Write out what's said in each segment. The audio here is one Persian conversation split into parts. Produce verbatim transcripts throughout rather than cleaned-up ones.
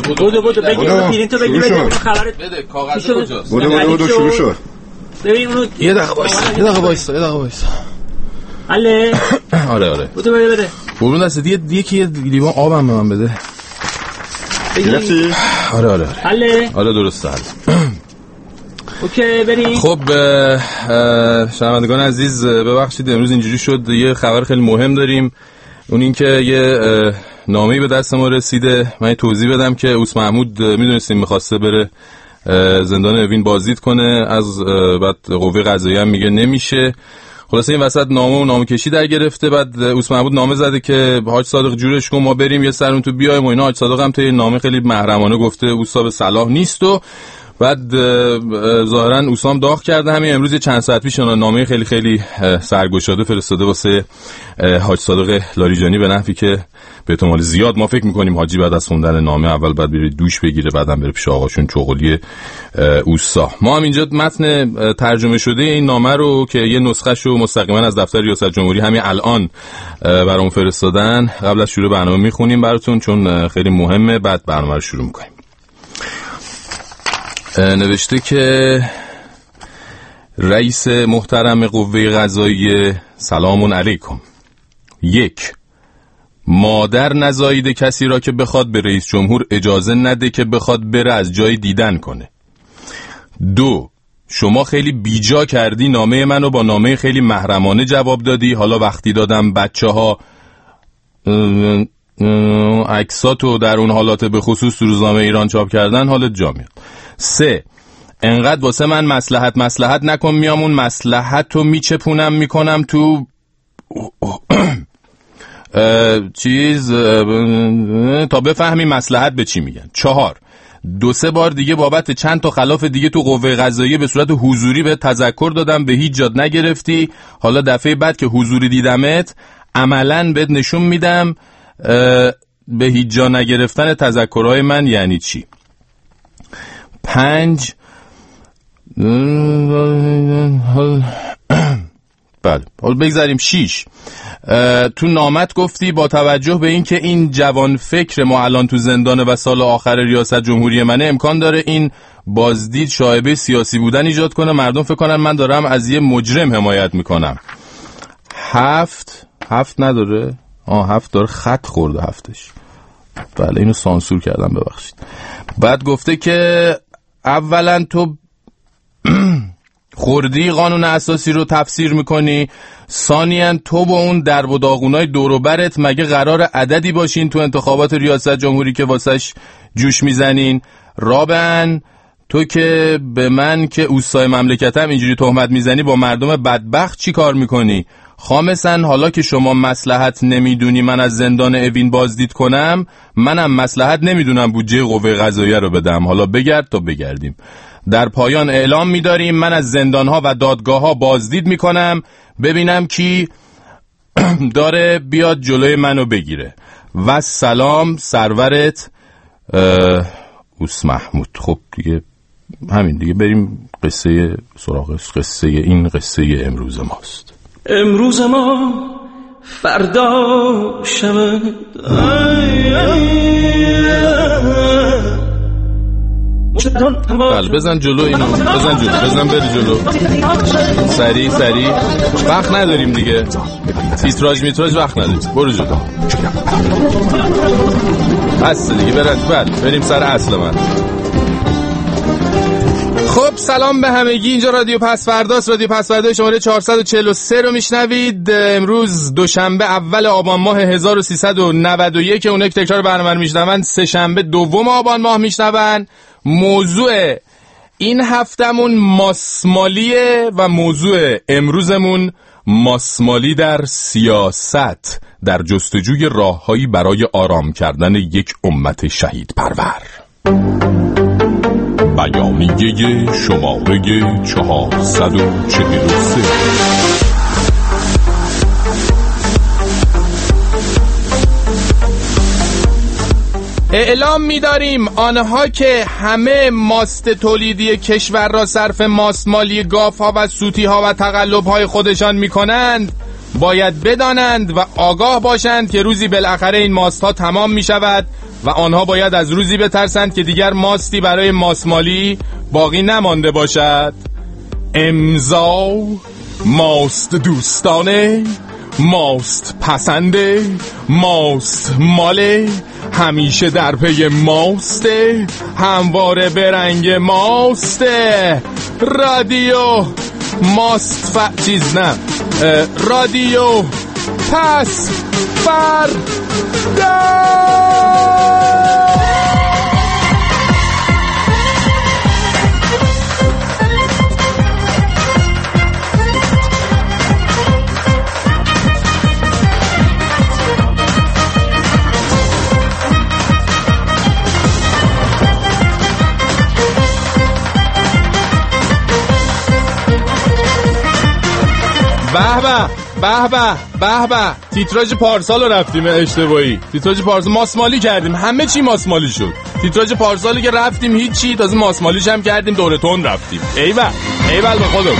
بودو بودو بگیر اونو پرینتو بگیر بده خبرت بده کاغذ کجاست بودو بودو بودو شروع شد ببین اونو یه دقیقه وایسا یه دقیقه وایسا یه دقیقه وایسا اله آره آره بودو بده بده قربون دست دیگه یکی یه لیوان آبم به من بده گرفتی؟ آره آره آره اله آره درسته اوکی بریم. خب شنوندگان عزیز ببخشید امروز اینجوری شد، یه خبر خیلی مهم داریم، اون این که یه نامه‌ای به دست ما رسیده. من توضیح بدم که اوس محمود میدونستیم میخواسته بره زندان اوین بازدید کنه، از بعد قوه قضاییه هم میگه نمیشه. خلاصه این وسط نامه و نامه کشی در گرفته. بعد اوس محمود نامه زده که حاج صادق جورش کن ما بریم یه سرون تو بیایم و اینا. حاج صادق هم توی نامه خیلی محرمانه گفته اوسا به صلاح نیست و بعد ظاهرا اوسام داغ کرده. همین امروز چند ساعت پیش نامه خیلی خیلی سرگشاده فرستاده واسه حاج صادق لاریجانی به نحوی که به احتمال زیاد ما فکر می‌کنیم حاجی بعد از خوندن نامه اول بعد بره دوش بگیره، بعدم بره پیش آقاشون چغلی اوسا. ما هم اینجا متن ترجمه شده این نامه رو که یه نسخه‌شو مستقیما از دفتر ریاست جمهوری همین الان برام فرستادن، قبل از شروع برنامه می‌خونیم براتون چون خیلی مهمه، بعد برنامه رو شروع می‌کنیم. نوشته که رئیس محترم قوه قضاییه سلام علیکم. یک، مادر نزاییده کسی را که بخواد به رئیس جمهور اجازه نده که بخواد بره از جای دیدن کنه. دو، شما خیلی بیجا کردی نامه منو با نامه خیلی محرمانه جواب دادی. حالا وقتی دادم بچه ها عکساتو در اون حالات به خصوص تو روزنامه ایران چاپ کردن حالت جا میاد. سه، انقدر واسه من مصلحت مصلحت نکن، میام اون مصلحتو میچپونم میکنم تو چیز تا بفهمی مصلحت به چی میگن. چهار، دو سه بار دیگه بابت چند تا خلاف دیگه تو قوه قضاییه به صورت حضوری به تذکر دادم، به هیچ جاد نگرفتی. حالا دفعه بعد که حضوری دیدمت عملاً بهت نشون میدم به هیچ جا نگرفتن تذکرهای من یعنی چی. پنج، بله حالا بگذاریم. شیش، تو نامت گفتی با توجه به این که این جوان فکر ما الان تو زندان و سال آخر ریاست جمهوری منه، امکان داره این بازدید شایبه سیاسی بودن ایجاد کنه، مردم فکر کنن من دارم از یه مجرم حمایت میکنم. هفت، هفت نداره؟ آه هفت داره، خط خورده هفتش. بله اینو سانسور کردم ببخشید. بعد گفته که اولا تو خوردی قانون اساسی رو تفسیر میکنی، ثانیاً تو با اون درب و داغونای دور و برت مگه قرار عددی باشین تو انتخابات ریاست جمهوری که واسش جوش میزنین؟ رابعاً تو که به من که اوستای مملکتم اینجوری تهمت میزنی با مردم بدبخت چی کار میکنی؟ خامساً حالا که شما مصلحت نمیدونی من از زندان اوین بازدید کنم، منم مصلحت نمیدونم بودجه قوه قضاییه رو بدم. حالا بگرد تا بگردیم. در پایان اعلام می‌داریم من از زندان‌ها و دادگاه‌ها بازدید می‌کنم، ببینم کی داره بیاد جلوی منو بگیره. و سلام سرورت اوس محمود. خب دیگه همین دیگه، بریم قصه سراغ قصه این قصه امروز ماست. امروز ما فردا شود. بله بزن جلو اینو، بزن جلو، بزن بری جلو، سریع سریع، وقت نداریم دیگه، تیتراژ میتراژ وقت نداریم، برو جلو. بس دیگه برد. بله بریم سر اصل من. خب سلام به همگی، اینجا رادیو پسفرداست. رادیو پسفردا شماره چهارصد و چهل و سه رو میشنوید. امروز دوشنبه اول آبان ماه هزار و سیصد و نود و یک، اونایی که تکرار برنامه رو میشنون سه شنبه دوم آبان ماه میشنون. موضوع این هفتمون ماسمالیه و موضوع امروزمون ماسمالی در سیاست، در جستجوی راههایی برای آرام کردن یک امت شهید پرور. بیانیه شماره چهارصد و چهل و سه. اعلام می‌داریم آنها که همه ماست تولیدی کشور را صرف ماسمالی گاف‌ها و سوتی‌ها و تقلب‌های خودشان می‌کنند باید بدانند و آگاه باشند که روزی بالاخره این ماست‌ها تمام می‌شود و آنها باید از روزی بترسند که دیگر ماستی برای ماسمالی باقی نمانده باشد. امضا ماست دوستانه، ماست پسنده، ماست ماله، همیشه در پی ماسته، همواره به رنگ ماسته. رادیو ماست ف... چیز نه رادیو پس فردا. به به به به به به تیتراژ پارسال رو رفتیم اشتباهی. تیتراژ پارسال ماسمالی کردیم، همه چی ماسمالی شد. تیتراژ پارسالی که رفتیم هیچی، تازه ماسمالیش هم کردیم، دوره تون رفتیم. ایول ایول به خودم.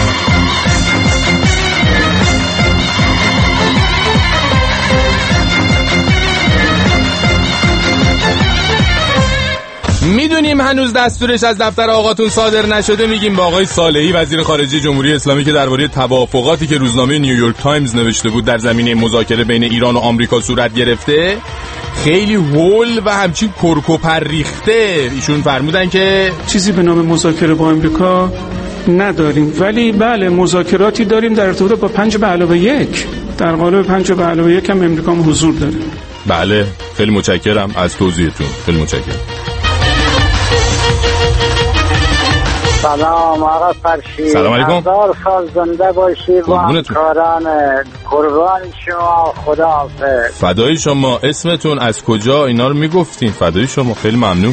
میدونیم هنوز دستورش از دفتر آقاتون صادر نشده. میگیم با آقای صالحی وزیر خارجه جمهوری اسلامی که درباره توافقاتی که روزنامه نیویورک تایمز نوشته بود در زمینه مذاکره بین ایران و آمریکا صورت گرفته خیلی هول و همچین کرکوپر ریخته. ایشون فرمودن که چیزی به نام مذاکره با آمریکا نداریم، ولی بله مذاکراتی داریم در ارتباط با پنج به علاوه یک. در قالب پنج به علاوه یک هم امریکا هم حضور داره. بله خیلی متشکرم از توضیحتون، خیلی متشکرم. سلام آقا فرشی، سلام علیکم. هزار سال زنده باشی با همکاران. قربان شما، خدا حافظ. فدای شما. اسمتون از کجا اینا رو میگفتین؟ فدای شما، خیلی ممنون.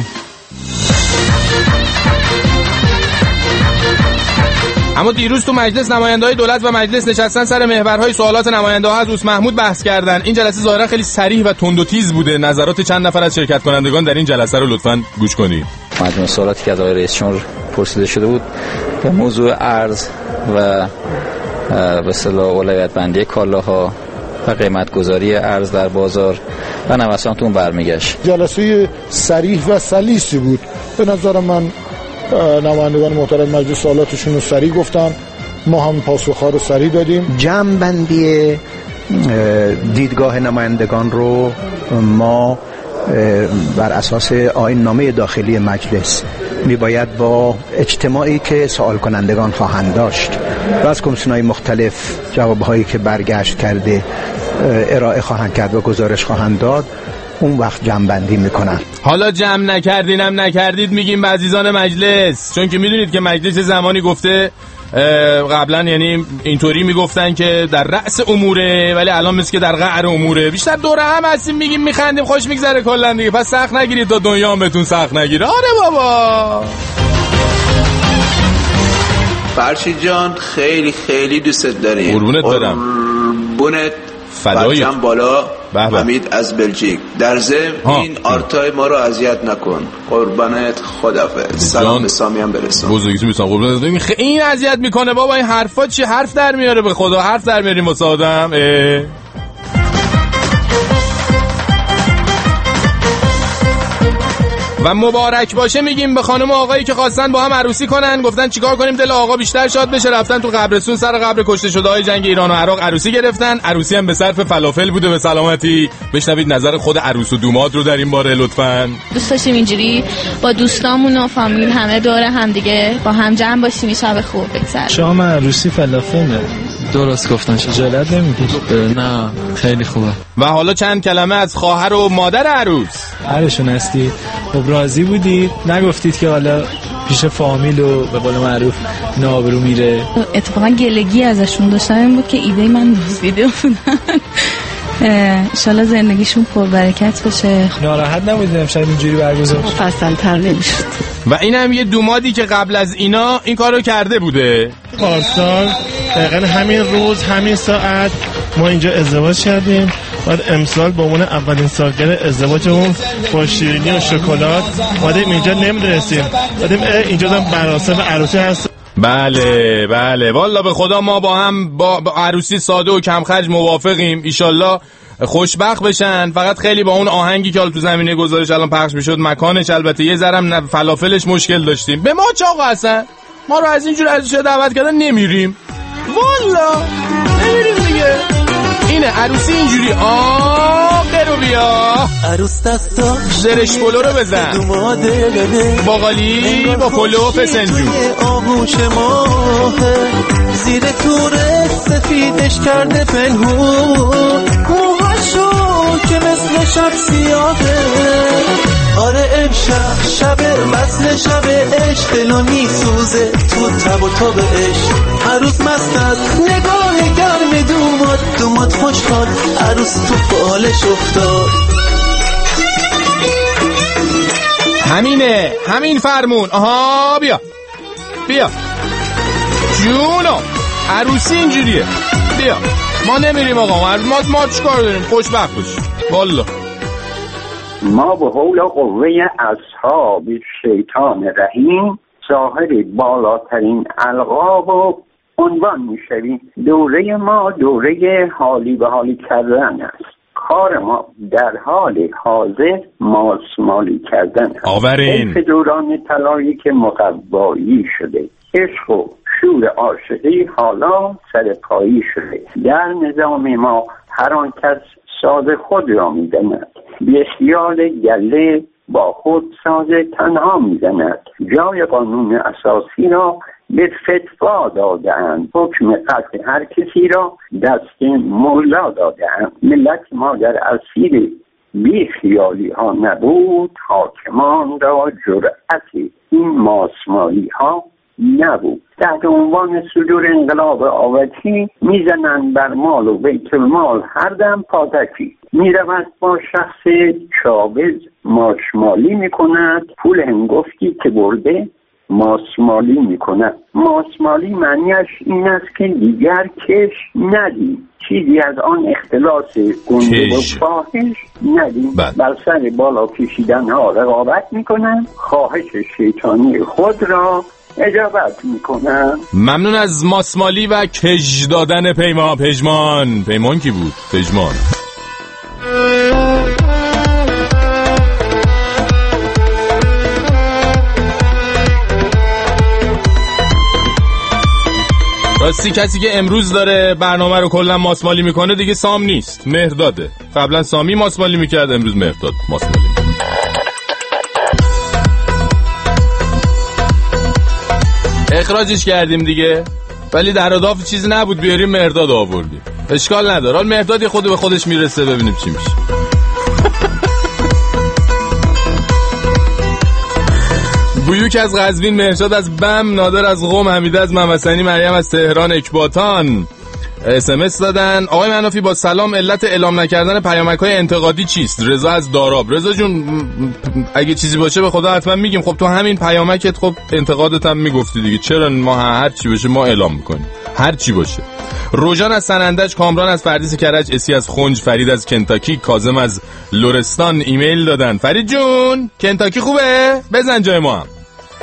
اما دیروز تو مجلس نماینده‌های دولت و مجلس نشستن سر محورهای سوالات نماینده‌ها از دوست محمود بحث کردن. این جلسه ظاهرا خیلی صریح و تند و تیز بوده. نظرات چند نفر از شرکت کنندگان در این جلسه رو لطفاً گوش کنید. مجموع سوالاتی که از آقای رئیس جمهور پرسیده شده بود به موضوع ارز و به اصطلاح اولویت بندی کالاها و قیمت گذاری ارز در بازار و نوسانتون برمیگشت. جلسه صریح و سلیسی بود. به نظر من نمایندگان محترم مجلس سوالاتشون رو سریع گفتن، ما هم پاسخ‌ها رو سریع دادیم. جمع بندی دیدگاه نمایندگان رو ما بر اساس آیین نامه داخلی مجلس میباید با اجتماعی که سوال کنندگان خواهند داشت و از کمیسیون‌های مختلف جوابهایی که برگشت کرده ارائه خواهند کرد و گزارش خواهند داد، اون وقت جمع بندی میکنن. حالا جمع نکردینم نکردید میگیم به عزیزان مجلس، چون که میدونید که مجلس زمانی گفته قبلا، یعنی اینطوری میگفتن که در رأس اموره، ولی الان مثل که در قعر اموره. بیشتر دوره هم هستیم میگیم میخندیم خوش میگذره کلا دیگه. پس سخت نگیرید تا دنیا هم بهتون سخت نگیره. آره بابا. فرشید جان خیلی خیلی دوست داریم. قربونت برم. قربونت. برچم بالا. حمید از بلژیک. در ضمن این آرتای ما رو اذیت نکن. قربانت، خدافظ. سلام به سامی هم برسون. بزرگیتون میسان قربونت. این اذیت میکنه بابا. این حرفا چی؟ حرف در میاره به خدا. حرف در میاریم واسه آدم. و مبارک باشه میگیم به خانم و آقایی که خواستن با هم عروسی کنن. گفتن چیکار کنیم دل آقا بیشتر شاد بشه، رفتن تو قبرستون سر قبر کشته شده های جنگ ایران و عراق عروسی گرفتن. عروسی هم به صرف فلافل بوده به سلامتی. بشنوید نظر خود عروس و دوماد رو در این باره لطفاً. دوست داشتیم اینجوری با دوستامون و فامیل همه دور هم دیگه با هم جمع باشیم، شب خوب بگذره. شام عروسی فلافله. درست گفتن. خجالت نمیکشی؟ نه خیلی خوبه. و حالا چند کلمه از خواهر و مادر عروس. هرشون هستی. خب راضی بودید؟ نگفتید که حالا پیش فامیل و به قول معروف نابرو میره؟ اتفاقا گلگی ازشون داشتم این بود که ایده من دزدیده بودن. انشالله زندگیشون پربرکت بشه. ناراحت نبودید امشب اینجوری برگزار شد؟ فصل‌تر نمیشد. و اینم یه دومادی که قبل از اینا این کارو کرده بوده. پارسال دقیقا همین روز همین ساعت ما اینجا ازدواج کردیم. بعد امسال به عنوان اولین سالگرد ازدواجمون با شیرینی و شکلات اومدیم اینجا، نمی‌دونستیم بعدیم اینجا هم مراسم عروسی هست. بله بله والا به خدا ما با هم با عروسی ساده و کم خرج موافقیم. ایشالله خوشبخت بشن. فقط خیلی با اون آهنگی که حالا تو زمینه گزارش الان پخش میشد مکانش البته یه ذرم فلافلش مشکل داشتیم. به ما چه آقا هستن؟ ما رو از اینجور ازش دعوت کردن نمیریم والا، نمیریم دیگه. اینه عروسی اینجوری آقه رو بیا عروس دستا زرش پلو رو بزن باقالی با پلو و فسنجون آغوش ماهه زیر توره سفیدش کرده پنهون موهاشو که مثل شب سیاهه. آره امشب شب وصل شب عشق دلو میسوزه تو تب و تاب عشق. عروس مست از نگاه گرم دومات دومات خوشحال عروس تو بالش افتاد. همینه همین فرمون. آها بیا بیا جونو عروسی اینجوریه. بیا ما نمیریم آقا، ما ما چیکار داریم؟ خوشبخت باشیم والا. ما به حول و قوه اصحاب شیطان رحیم ظاهر بالاترین القاب و عنوان میشویم. دوره ما دوره حالی به حالی کردن است. کار ما در حال حاضر ماسمالی کردن است. آورین حیف دوران طلایی که مقوایی شده. عشق و شور عاشقی حالا سر پایی شده. در نظام ما هر آن کس ساز خود را می‌داند، به خیال گله با خود ساز تنها می‌زند. جای قانون اساسی را به فتوا داده‌اند، حکم قتل هر کسی را دست مولا داده‌اند. ملت ما در اسیر بی خیالی ها نبود، حاکمان را جرأت این ماسمالی ها نبود. تحت عنوان صدور انقلاب آوتی میزنند بر مال و بیت المال هر دم پاتکی. میرود با شخص چابز ماسمالی میکند، پول هنگفتی که برده ماسمالی میکند. ماسمالی معنیش این است که دیگر کش ندیم، چیزی از آن اختلاس گنده و فاحش ندیم. بر سر بالا کشیدن ها رقابت میکنن، خواهش شیطانی خود را اجابت میکنن. ممنون از ماسمالی و کش دادن پیمان. پژمان پیمان کی بود؟ پژمان راستی کسی که امروز داره برنامه رو کلا ماسمالی میکنه دیگه سام نیست، مهرداده. قبلا سامی ماسمالی میکرد، امروز مهرداد ماسمالی میکنه. اخراجش کردیم دیگه، ولی در اضافه چیزی نبود بیاریم مهرداد آوردیم. اشکال نداره، حال مهرداد خود به خودش میرسه، ببینیم چی میشه. بویوک از قزوین، مهرشاد از بم، نادر از قم، حمیده از ممسنی، مریم از تهران اکباتان اس ام اس دادن. آقای منافی با سلام، علت اعلام نکردن پیامک‌های انتقادی چیست؟ رضا از داراب. رضا جون اگه چیزی باشه به خدا حتما میگیم. خب تو همین پیامکت خب انتقادت هم میگفتی دیگه، چرا ما هر چی باشه ما اعلام میکنیم، هر چی باشه. روژان از سنندج، کامران از پردیس کرج، اسی از خنج، فرید از کنتاکی، کاظم از لرستان ایمیل دادن. فرید جون کنتاکی خوبه؟ بزن جای ما هم.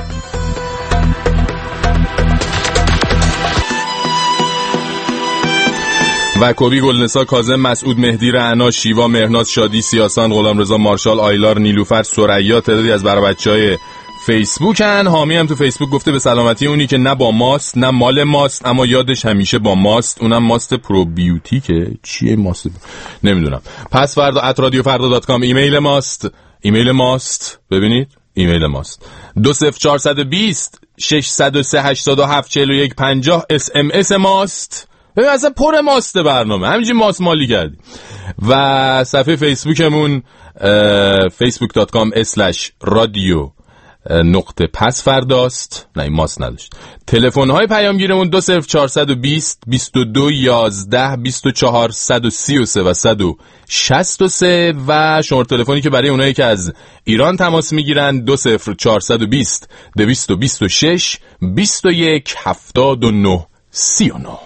و کوبی، گلنسا، کاظم، مسعود، مهدی، رعنا، شیوا، مهناز، شادی، سیاسان، غلامرضا، مارشال، آیلار، نیلوفر، سریا، تعدادی از برای بچهای فیسبوکن. حامی هم تو فیسبوک گفته به سلامتی اونی که نه با ماست نه مال ماست اما یادش همیشه با ماست، اونم ماست پروبیوتیکه. چیه ماست؟ نمیدونم. پس فردا ات رادیو فردا دات کام ایمیل ماست. ایمیل ماست ببینید، ایمیل ماست. دو صفر چهارصد و بیست ششصد و سه هشتاد و هفت چهل و یک پنجاه اس ام اس ماست. ببین اصلا پر ماست برنامه، همینجوری ماست مالی کردی. و صفحه فیسبوکمون فیسبوک دات کام اسلش رادیو نقطه پس فرداست. نه این ماست نداشت. تلفن های پیامگیرمون دو صفر چهارصد و بیست بیست و دو یازده بیست و چهار صد و سی و سه و صد و شصت و سه و شماره تلفنی که برای اونایی که از ایران تماس میگیرن دو صفر چهارصد و بیست دویست و بیست و شش بیست و یک هفتاد و نه سی و نه.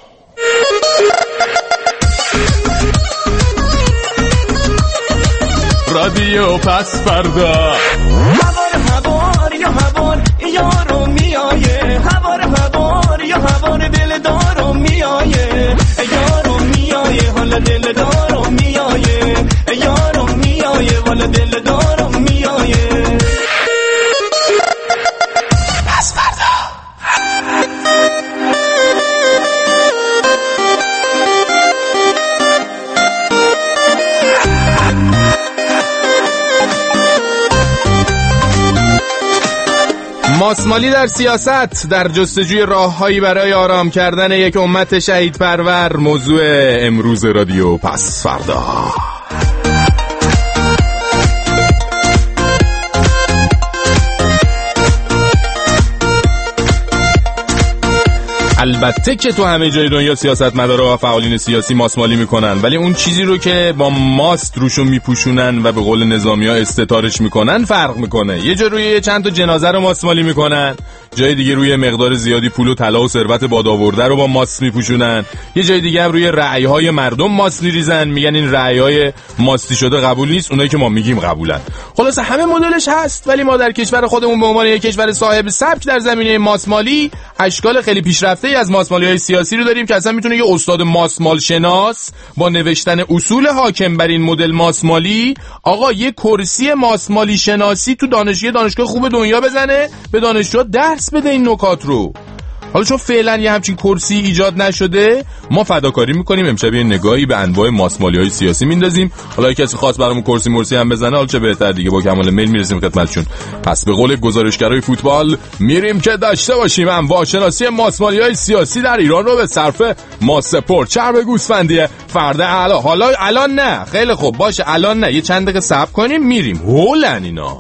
رادیو پس فردا. هوار هوار یا هوار یارو میایه، هوار هوار یا هوار دل دارو میایه، یارو میایه حالا دل دارو میایه. ماسمالی در سیاست، در جستجوی راههایی برای آرام کردن یک امت شهید پرور، موضوع امروز رادیو پس فردا. البته که تو همه جای دنیا سیاستمدارا و فعالین سیاسی ماسمالی میکنن، ولی اون چیزی رو که با ماست روشو میپوشونن و به قول نظامی ها استتارش میکنن فرق میکنه. یه جا روی چند تا جنازه رو ماسمالی میکنن، جای دیگه روی مقدار زیادی پول و طلا و ثروت بادآورده رو با ماست میپوشونن، یه جای دیگه هم روی رأی‌های مردم ماست میریزن، میگن این رأی‌های ماستی شده قبول نیست، اونایی که ما میگیم قبولن. خلاص همه مدلش هست، ولی ما در کشور خودمون به عنوان یک کشور صاحب سبک در زمینه ماسمالی اشکال خیلی پیشرفته از ماسمالی‌های سیاسی رو داریم که اصلا میتونه یه استاد ماسمال شناس با نوشتن اصول حاکم بر این مدل ماسمالی آقا یه کرسی ماسمالی شناسی تو دانشگاه دانشگاه خوب دنیا بزنه، به دانشجوها درس بده این نکات رو. حالا چون فعلا یه همچین کرسی ایجاد نشده، ما فداکاری میکنیم امشب یه نگاهی به انواع ماسمالی‌های سیاسی میندازیم. حالا اگه کسی خواست برامون کرسی مرسی هم بزنه، حالا چه بهتر دیگه، با کمال میل میرسیم خدمتشون. پس به قول گزارشگرای فوتبال میریم که داشته باشیم انواع شناسی ماسمالی‌های سیاسی در ایران رو به صرف ماسپور چرب گوسفندیه فرد اعلی. حالا الان نه، خیلی خوب باشه الان نه، یه چند دقیقه صبر کنیم میریم. هولن اینا.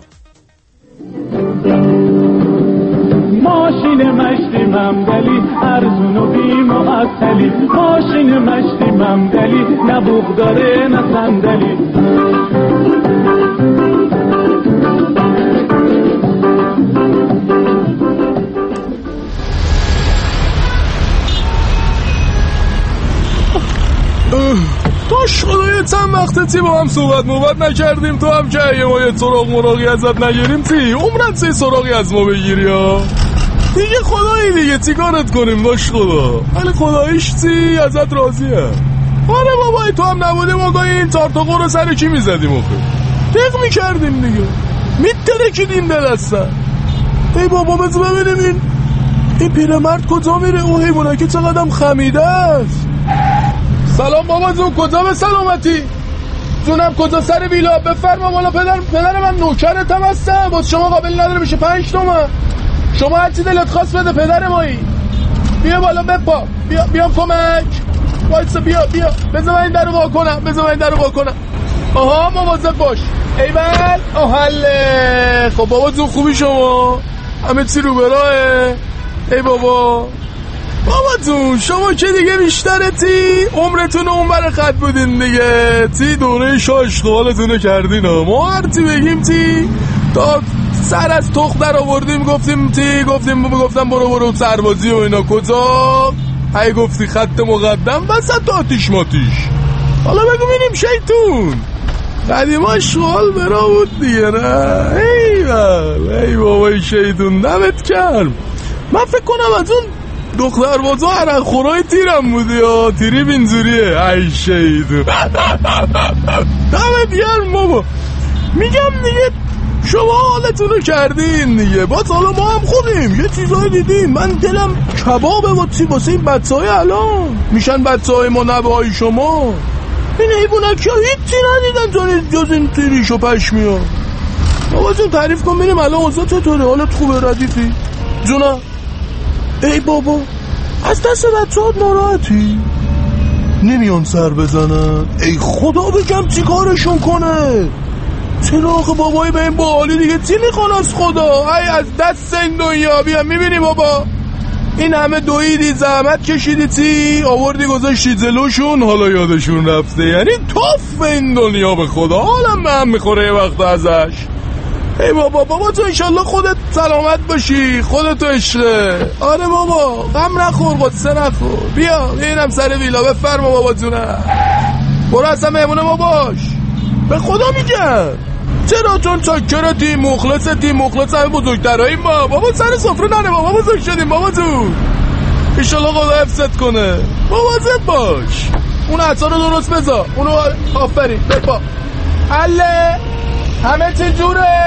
ماشین مشتی ممدلی ارزون و بی معطلی، ماشین مشتی ممدلی نه بوق داره نه صندلی. داش خدای چند وقته تی با هم صحبت موبت نکردیم، تو هم که یه ما یه سراغ مراغی ازت نگیریم تی عمرن تی سراغی از ما بگیری ها دیگه. خدایی دیگه تی کارت کنیم داش خدا، ولی خداییش تی ازت راضیه. آره بابای تو هم نبودیم آقا این تارتاقو رو سر کی میزدیم آخه، دق میکردیم دیگه، میترکیدیم به دستن. ای بابا بزو ببینیم این این پیرمرد کجا میره، اون حیوانه چقدر خمیده است. سلام بابا جون، کجا به سلامتی جونم، کجا سر ویلا؟ بفرما بالا. پدر پدر من نوکرتم هستم، باز شما قابل نداره میشه پنج تومن، شما هرچی دلت خواست بده پدر مایی. بیا بالا بپا، بیا بیام کمک، وایسا بیا بیا، بذار من این در رو وا کنم، بذار من این در رو وا کنم. آها مواظب باش. ایول آهله. خب بابا جون خوبی شما؟ همه چی رو براهه؟ ای بابا بابا جون شما که دیگه بیشتره تی عمرتون اون بر خط بودین دیگه، تی دوره شاشقالتون رو کردین ها. ما هر تی بگیم تی تا سر از تخت در آوردیم، گفتیم تی گفتیم گفتم برو برو سربازی و اینا، کجا هی گفتی خط مقدم وسط آتیش ماتیش. حالا بگو بینیم شیطون قدیما اشغال برا بود دیگه نه. ای بل ای بابای شیطون دمت کرم. من فکر کنم از اون دختر بازا عرق خورای تیرم بودی یا تیری بینزوریه. ای شیطون دمت گرم بابا. میگم دیگه شما حالتون رو کردین دیگه، باز حالا ما هم خودیم یه چیزایی دیدیم. من دلم کبابه با چی واسه این بچه های الان میشن بچه های ما نبه های شما. این حیبونک ها هیچی ندیدن جز این تیریش و پشمی ها. بابا جون تعریف کن بینیم الان اوضاع چطوره، حالت خوبه ردیفی جونا؟ ای بابا از دست بچه ها ناراحتی؟ نمیان سر بزنن؟ ای خدا بگم چی کارشون کنه؟ چرا آخه بابایی به این باحالی دیگه چی میخوان از خدا؟ ای از دست این دنیا بیا. میبینی بابا این همه دویدی زحمت کشیدی چی آوردی گذاشتی جلوشون، حالا یادشون رفته. یعنی توف این دنیا به خدا، حالم به هم میخوره یه وقت ازش. ای بابا بابا تو انشالله خودت سلامت باشی، خودتو عشقه. آره بابا غم نخور قصه نخور. بیا اینم سر ویلا بفرما بابا جونم، برو اصلا مهمونه ما باش. به خدا میگم چرا؟ چون چاکرتی مخلصتی، مخلص همه بزرگترهاییم ما. بابا سر سفره ننه بابا بزرگ شدیم بابا جون، انشالله خدا حفظت کنه. مواظب باش، اون عطا رو درست بذار، اونو آفرین بپا. حله همه چی جوره.